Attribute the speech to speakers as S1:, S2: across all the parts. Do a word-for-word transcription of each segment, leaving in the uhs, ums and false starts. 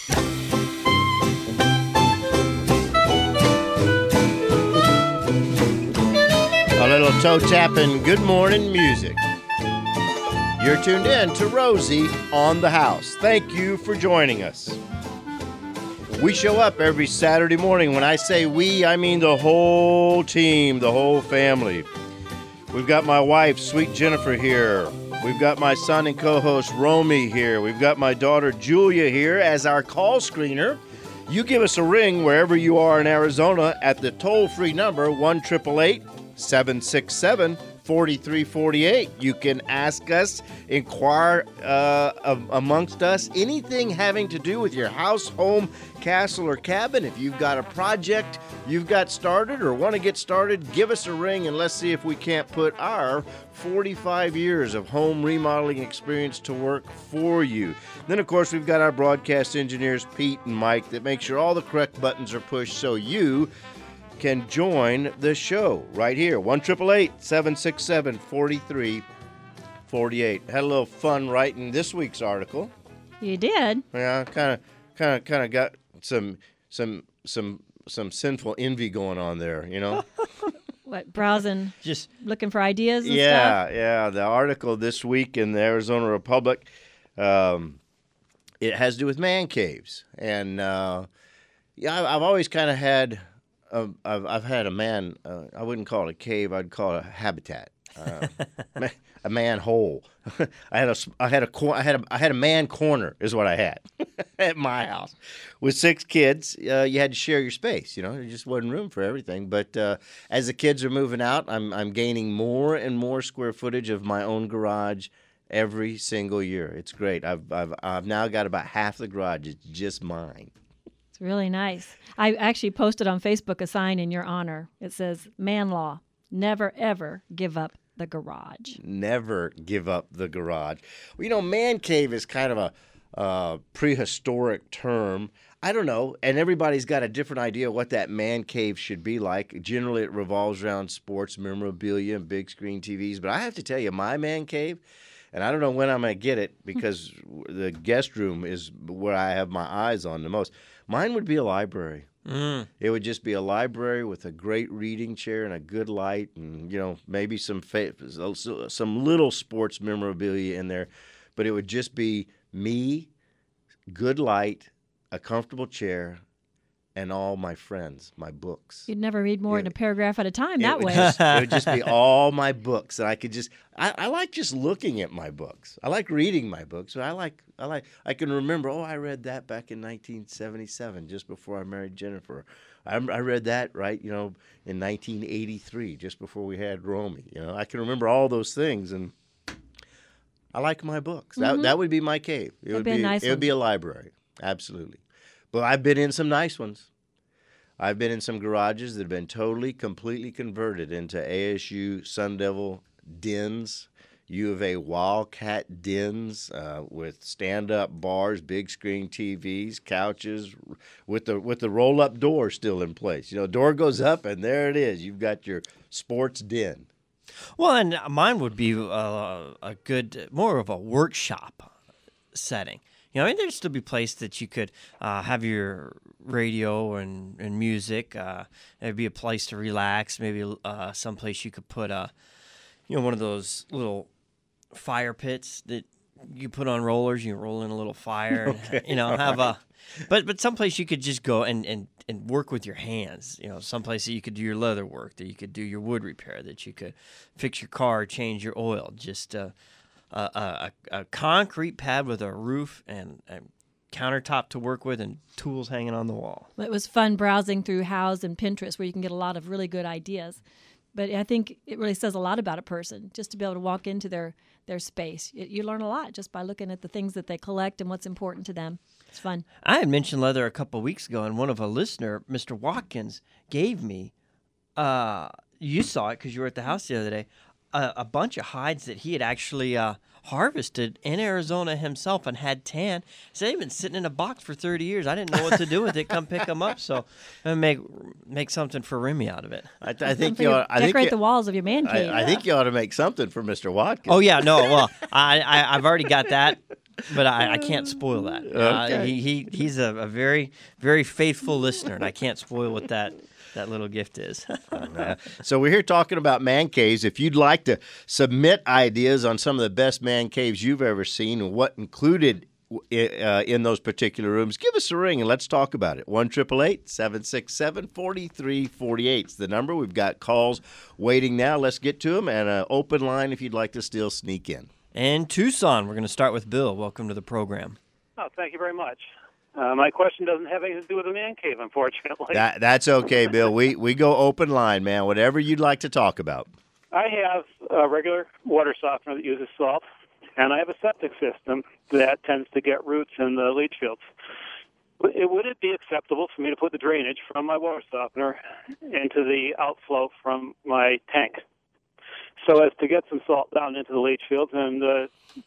S1: A little toe tapping good morning music. You're tuned in to Rosie on the House. Thank you for joining us. We show up every Saturday morning. When I say we, I mean the whole team, the whole family. We've got my wife, sweet Jennifer, here. We've got my son and co-host, Romy, here. We've got my daughter, Julia, here as our call screener. You give us a ring wherever you are in Arizona at the toll-free number one eight eight eight, seven six seven, four three four eight. You can ask us, inquire uh, amongst us, anything having to do with your house, home, castle, or cabin. If you've got a project you've got started or want to get started, give us a ring and let's see if we can't put our forty-five years of home remodeling experience to work for you. Then, of course, we've got our broadcast engineers, Pete and Mike, that make sure all the correct buttons are pushed so you can join the show right here. one eight eight eight, seven six seven, four three four eight. Had a little fun writing this week's article.
S2: You did?
S1: Yeah, kind of kind of kind of got some some some some sinful envy going on there, you know.
S2: What, browsing, just looking for ideas and
S1: yeah,
S2: stuff?
S1: Yeah, yeah. The article this week in the Arizona Republic, um, it has to do with man caves. And, uh, yeah, I've always kind of had, uh, I've, I've had a man, uh, I wouldn't call it a cave, I'd call it a habitat. Uh, a man hole. I had a, I had a, I had a, I had a man corner is what I had at my house. With six kids, uh, you had to share your space. You know, there just wasn't room for everything. But uh, as the kids are moving out, I'm, I'm gaining more and more square footage of my own garage every single year. It's great. I've, I've, I've now got about half the garage. It's just mine.
S2: It's really nice. I actually posted on Facebook a sign in your honor. It says, "Man law, never ever give up the garage."
S1: Never give up the garage. Well, you know, man cave is kind of a uh, prehistoric term. I don't know, and everybody's got a different idea what that man cave should be like. Generally, it revolves around sports memorabilia and big screen T Vs. But I have to tell you, my man cave, and I don't know when I'm going to get it because the guest room is where I have my eyes on the most. Mine would be a library. Mm. It would just be a library with a great reading chair and a good light, and you know maybe some fa- some little sports memorabilia in there, but it would just be me, good light, a comfortable chair, and all my friends, my books.
S2: You'd never read more
S1: it,
S2: than a paragraph at a time that way.
S1: Just, it would just be all my books, and I could just. I, I like just looking at my books. I like reading my books, but I like. I like. I can remember. Oh, I read that back in nineteen seventy-seven, just before I married Jennifer. I, I read that right, you know, in nineteen eighty-three, just before we had Romy. You know, I can remember all those things, and I like my books. Mm-hmm. That that would be my cave. It
S2: That'd
S1: would
S2: be,
S1: be.
S2: A nice
S1: it would
S2: one.
S1: be a library. Absolutely. But I've been in some nice ones. I've been in some garages that have been totally, completely converted into A S U Sun Devil dens, U of A Wildcat dens uh, with stand-up bars, big screen T Vs, couches, with the with the roll-up door still in place. You know, door goes up and there it is. You've got your sports den.
S3: Well, and mine would be uh, a good, more of a workshop setting. You know, and there'd still be a place that you could uh, have your radio and, and music. Uh, it'd be a place to relax. Maybe uh, someplace you could put a, you know, one of those little fire pits that you put on rollers. You can roll in a little fire.
S1: Okay.
S3: And, you know, have a, but but someplace you could just go and, and, and work with your hands. You know, someplace that you could do your leather work, that you could do your wood repair, that you could fix your car, change your oil. Just uh, a, a, a concrete pad with a roof and a countertop to work with and tools hanging on the wall.
S2: Well, it was fun browsing through Houzz and Pinterest where you can get a lot of really good ideas. But I think it really says a lot about a person just to be able to walk into their, their space. It, you learn a lot just by looking at the things that they collect and what's important to them. It's fun.
S3: I had mentioned leather a couple of weeks ago, and one of a listener, Mister Watkins, gave me, uh, you saw it because you were at the house the other day, a, a bunch of hides that he had actually uh, harvested in Arizona himself and had tan. So they've been sitting in a box for thirty years. I didn't know what to do with it. Come pick them up. So I'm gonna make make something for Remy out of it.
S1: I, I think you ought, I
S2: decorate
S1: think you,
S2: the walls of your man cave.
S1: I, I think you ought to make something for Mister Watkins.
S3: Oh yeah, no, well I, I I've already got that but I, I can't spoil that.
S1: Okay.
S3: Uh, he, he he's a, a very very faithful listener, and I can't spoil what that that little gift is.
S1: Uh, so we're here talking about man caves. If you'd like to submit ideas on some of the best man caves you've ever seen and what included uh, in those particular rooms, give us a ring and let's talk about it. one eight eight eight, seven six seven, four three four eight is the number. We've got calls waiting now. Let's get to them, and an open line if you'd like to still sneak in.
S3: And Tucson, we're going to start with Bill. Welcome to the program.
S4: Oh, thank you very much. Uh, my question doesn't have anything to do with a man cave, unfortunately.
S1: That, that's okay, Bill. We we go open line, man. Whatever you'd like to talk about.
S4: I have a regular water softener that uses salt, and I have a septic system that tends to get roots in the leach fields. Would it, would it be acceptable for me to put the drainage from my water softener into the outflow from my tank so as to get some salt down into the leach fields and uh,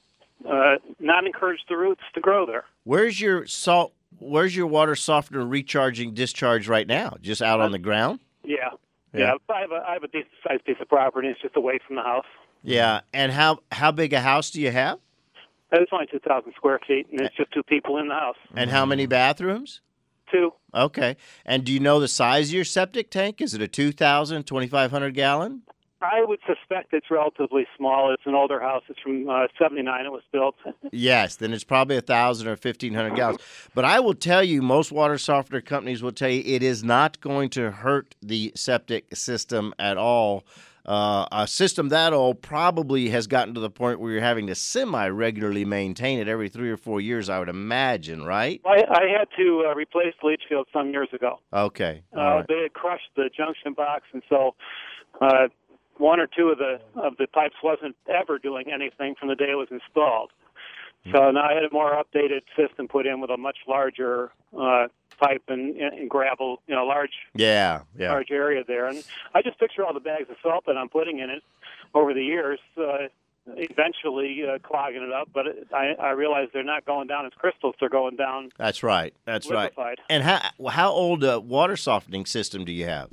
S4: uh, not encourage the roots to grow there?
S1: Where's your salt? Where's your water softener recharging discharge right now? Just out on the ground?
S4: Yeah.
S1: Yeah.
S4: Yeah, I have a, I have a decent-sized piece of property. It's just away from the house.
S1: Yeah. And how how big a house do you have?
S4: It's only two thousand square feet, and it's just two people in the house.
S1: And how many bathrooms?
S4: Two.
S1: Okay. And do you know the size of your septic tank? Is it a two thousand, twenty-five hundred gallon?
S4: I would suspect it's relatively small. It's an older house. It's from uh, seventy-nine. It was built.
S1: Yes, then it's probably one thousand or fifteen hundred gallons. But I will tell you, most water softener companies will tell you it is not going to hurt the septic system at all. Uh, a system that old probably has gotten to the point where you're having to semi-regularly maintain it every three or four years, I would imagine, right?
S4: I, I had to uh, replace the leach field some years ago.
S1: Okay.
S4: Uh,
S1: All right.
S4: They had crushed the junction box, and so uh, one or two of the of the pipes wasn't ever doing anything from the day it was installed. So now I had a more updated system put in with a much larger uh, pipe and, and gravel, you know, large
S1: Yeah, yeah.
S4: large area there. And I just picture all the bags of salt that I'm putting in it over the years, uh, eventually uh, clogging it up. But it, I, I realize they're not going down as crystals; they're going down.
S1: That's right. That's
S4: liquefied.
S1: right. And how how old a water softening system do you have?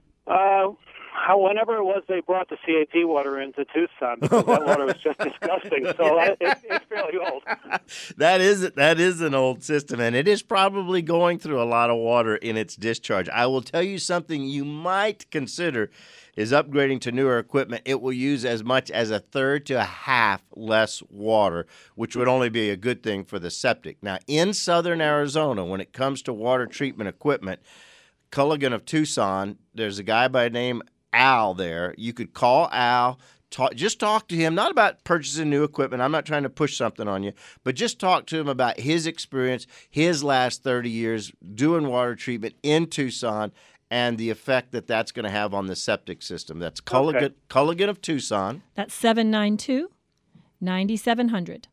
S4: Uh, how, whenever it was they brought the C A P water into Tucson, because that water was just disgusting. So I, it, it's fairly old.
S1: That is that is an old system, and it is probably going through a lot of water in its discharge. I will tell you something you might consider is upgrading to newer equipment. It will use as much as a third to a half less water, which would only be a good thing for the septic. Now, in southern Arizona, when it comes to water treatment equipment, Culligan of Tucson, there's a guy by the name Al there. You could call Al, talk, just talk to him, not about purchasing new equipment. I'm not trying to push something on you, but just talk to him about his experience, his last thirty years doing water treatment in Tucson and the effect that that's going to have on the septic system. That's Culligan,
S4: Okay.
S1: Culligan of Tucson.
S2: That's seven nine two, nine seven zero zero.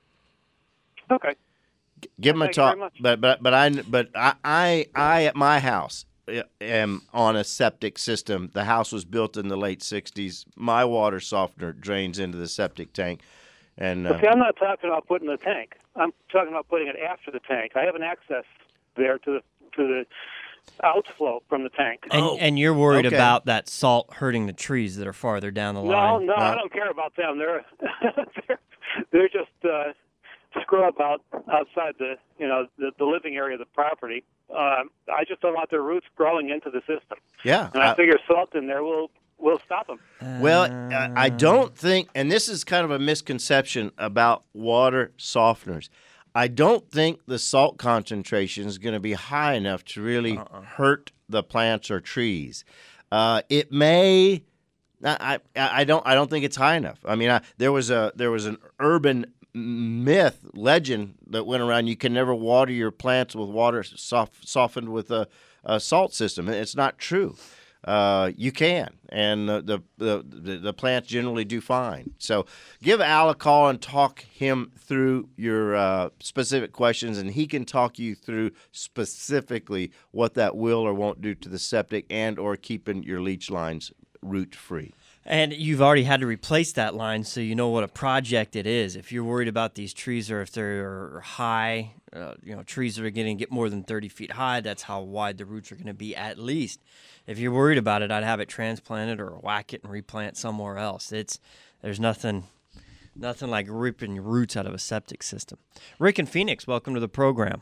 S4: Okay.
S1: Give him a
S4: Thank you very
S1: talk,
S4: much.
S1: but but but I but I I, I at my house am on a septic system. The house was built in the late sixties. My water softener drains into the septic tank, and uh,
S4: See, I'm not talking about putting the tank. I'm talking about putting it after the tank. I have an access there to the to the outflow from the tank.
S3: And,
S1: Oh,
S3: and you're worried
S1: okay.
S3: about that salt hurting the trees that are farther down the
S4: No,
S3: line.
S4: no,
S1: No.
S4: I don't care about them. They're they're, they're just uh, scrub out outside the you know the, the living area of the property. Um, I just don't want their roots growing into the system,
S1: yeah.
S4: and I,
S1: I-
S4: figure salt in there will will stop them.
S1: Well, I I don't think, and this is kind of a misconception about water softeners. I don't think the salt concentration is going to be high enough to really
S3: Uh-uh.
S1: hurt the plants or trees. Uh, it may. I, I I don't I don't think it's high enough. I mean, I, there was a there was an urban myth legend that went around. You can never water your plants with water soft, softened with a, a salt system. It's not true. Uh, you can, and the, the the the plants generally do fine. So give Al a call and talk him through your uh, specific questions, and he can talk you through specifically what that will or won't do to the septic and or keeping your leach lines root free.
S3: And you've already had to replace that line, so you know what a project it is. If you're worried about these trees, or if they're high, uh, you know, trees that are going to get more than thirty feet high, that's how wide the roots are going to be at least. If you're worried about it, I'd have it transplanted or whack it and replant somewhere else. It's there's nothing Nothing like ripping your roots out of a septic system. Rick in Phoenix, welcome to the program.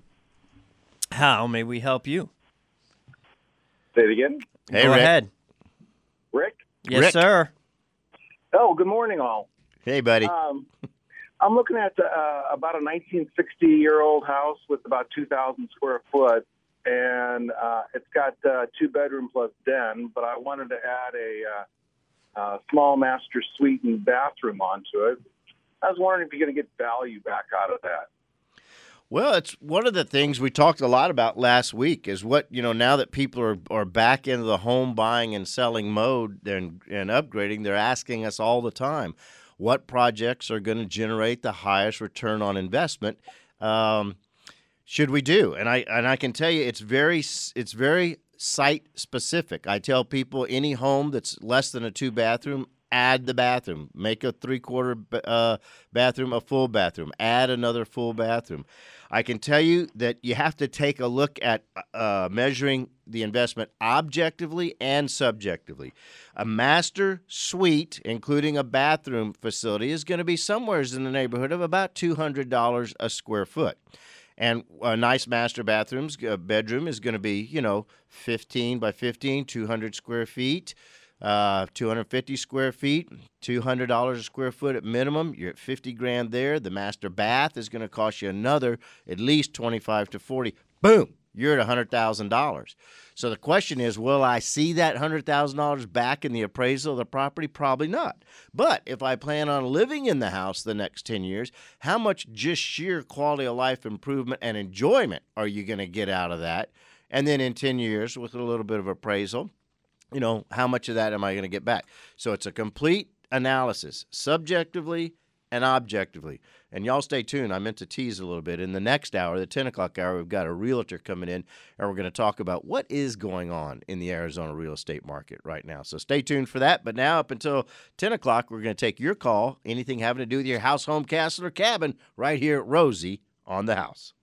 S3: How may we help you?
S5: Say it again.
S1: Hey,
S3: Go
S1: Rick.
S3: ahead.
S5: Rick?
S3: Yes,
S1: Rick.
S3: sir.
S5: Oh, good morning, all.
S1: Hey, buddy.
S5: Um, I'm looking at uh, about a nineteen sixty-year-old house with about two thousand square foot, and uh, it's got uh, two bedroom plus den, but I wanted to add a uh, uh, small master suite and bathroom onto it. I was wondering if you're going to get value back out of that.
S1: Well, it's one of the things we talked a lot about last week is what, you know, now that people are, are back into the home buying and selling mode and, and upgrading, they're asking us all the time, what projects are going to generate the highest return on investment um, should we do? And I and I can tell you it's very it's very site specific. I tell people any home that's less than a two bathroom, add the bathroom. Make a three-quarter uh, bathroom a full bathroom. Add another full bathroom. I can tell you that you have to take a look at uh, measuring the investment objectively and subjectively. A master suite, including a bathroom facility, is going to be somewhere in the neighborhood of about two hundred dollars a square foot. And a nice master bathroom's uh, bedroom is going to be, you know, fifteen by fifteen, two hundred square feet. Uh, two hundred fifty square feet, two hundred dollars a square foot at minimum. You're at fifty grand there. The master bath is going to cost you another at least twenty-five to forty. Boom, you're at one hundred thousand dollars. So the question is, will I see that one hundred thousand dollars back in the appraisal of the property? Probably not. But if I plan on living in the house the next ten years, how much just sheer quality of life improvement and enjoyment are you going to get out of that? And then in ten years, with a little bit of appraisal, you know, how much of that am I going to get back? So it's a complete analysis, subjectively and objectively. And y'all stay tuned. I meant to tease a little bit. In the next hour, the ten o'clock hour, we've got a realtor coming in, and we're going to talk about what is going on in the Arizona real estate market right now. So stay tuned for that. But now up until ten o'clock, we're going to take your call, anything having to do with your house, home, castle, or cabin, right here at Rosie on the House.